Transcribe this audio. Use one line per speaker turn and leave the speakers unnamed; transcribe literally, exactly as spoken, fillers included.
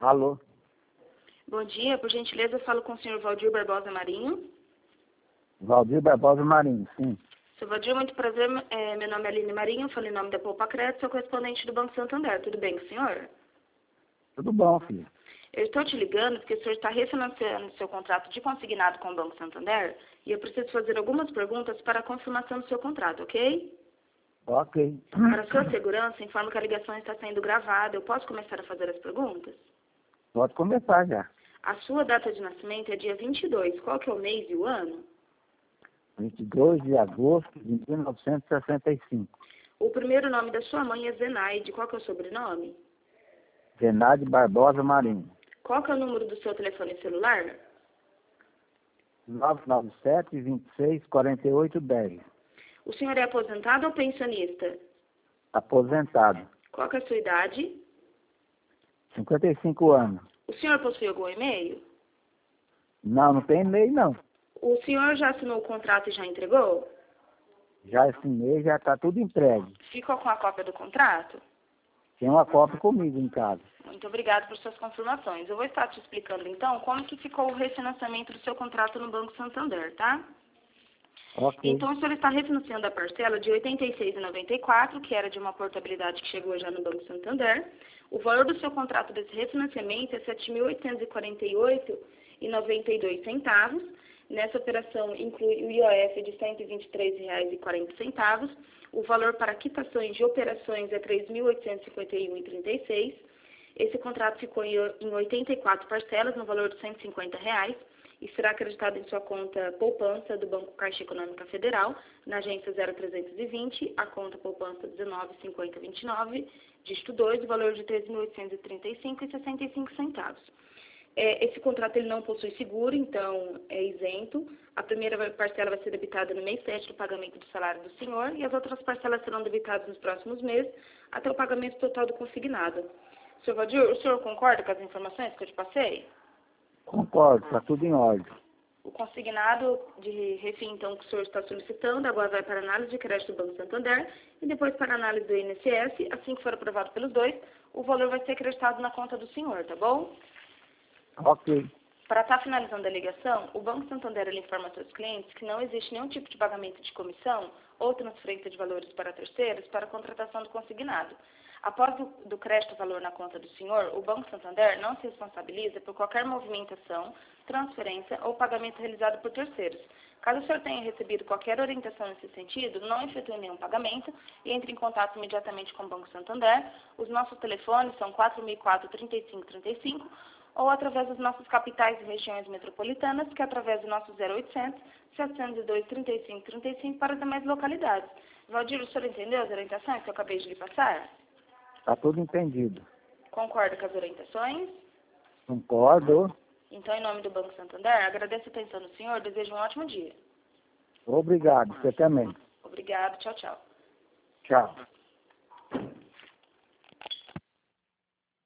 Alô?
Bom dia, por gentileza, eu falo com o senhor Valdir Barbosa Marinho.
Valdir Barbosa Marinho, sim.
Seu Valdir, muito prazer, é, meu nome é Aline Marinho, eu falo em nome da Poupa Crédito, sou correspondente do Banco Santander. Tudo bem com o senhor?
Tudo bom, filho.
Eu estou te ligando porque o senhor está refinanciando seu contrato de consignado com o Banco Santander e eu preciso fazer algumas perguntas para a confirmação do seu contrato, ok?
Ok.
Para sua segurança, informo que a ligação está sendo gravada. Eu posso começar a fazer as perguntas?
Pode começar já.
A sua data de nascimento é dia vinte e dois. Qual que é o mês e o ano?
vinte e dois de agosto de mil novecentos e sessenta e cinco.
O primeiro nome da sua mãe é Zenaide. Qual que é o sobrenome?
Zenaide Barbosa Marinho.
Qual que é o número do seu telefone celular?
nove nove sete, vinte e seis, quarenta e oito, dez.
O senhor é aposentado ou pensionista?
Aposentado.
Qual que é a sua idade?
cinquenta e cinco anos.
O senhor possui algum e-mail?
Não, não tem e-mail, não.
O senhor já assinou o contrato e já entregou?
Já assinei, já está tudo entregue.
Ficou com a cópia do contrato?
Tem uma cópia comigo em casa.
Muito obrigada por suas confirmações. Eu vou estar te explicando, então, como que ficou o refinanciamento do seu contrato no Banco Santander, tá?
Ok.
Então, o senhor está refinanciando a parcela de oitenta e seis reais e noventa e quatro centavos, que era de uma portabilidade que chegou já no Banco Santander. O valor do seu contrato desse refinanciamento é sete mil oitocentos e quarenta e oito reais e noventa e dois centavos. Nessa operação inclui o I O F de cento e vinte e três reais e quarenta centavos. O valor para quitações de operações é três mil oitocentos e cinquenta e um reais e trinta e seis centavos. Esse contrato ficou em oitenta e quatro parcelas, no valor de cento e cinquenta reais, e será acreditado em sua conta poupança do Banco Caixa Econômica Federal, na agência zero trezentos e vinte, a conta poupança dezenove cinquenta vinte e nove, dígito dois, o valor de três mil oitocentos e trinta e cinco reais e sessenta e cinco centavos. É, esse contrato ele não possui seguro, então é isento. A primeira parcela vai ser debitada no mês sete do pagamento do salário do senhor e as outras parcelas serão debitadas nos próximos meses até o pagamento total do consignado. senhor Valdir, o senhor concorda com as informações que eu te passei?
Concordo, está tudo em ordem.
O consignado de refim, então, que o senhor está solicitando, agora vai para a análise de crédito do Banco Santander e depois para a análise do I N S S. Assim que for aprovado pelos dois, o valor vai ser acreditado na conta do senhor, tá bom?
Ok.
Para estar finalizando a ligação, o Banco Santander ele informa aos seus clientes que não existe nenhum tipo de pagamento de comissão ou transferência de valores para terceiros para a contratação do consignado. Após do, do crédito valor na conta do senhor, o Banco Santander não se responsabiliza por qualquer movimentação, transferência ou pagamento realizado por terceiros. Caso o senhor tenha recebido qualquer orientação nesse sentido, não efetue nenhum pagamento e entre em contato imediatamente com o Banco Santander. Os nossos telefones são quatro mil e quatro, trinta e cinco trinta e cinco ou através das nossas capitais e regiões metropolitanas, que é através do nosso zero oitocentos, setecentos e dois, trinta e cinco trinta e cinco para as demais localidades. Valdir, o senhor entendeu as orientações que eu acabei de lhe passar?
Está tudo entendido.
Concorda com as orientações?
Concordo.
Então, em nome do Banco Santander, agradeço a atenção do senhor, desejo um ótimo dia.
Obrigado, você também.
Obrigado, tchau, tchau.
Tchau.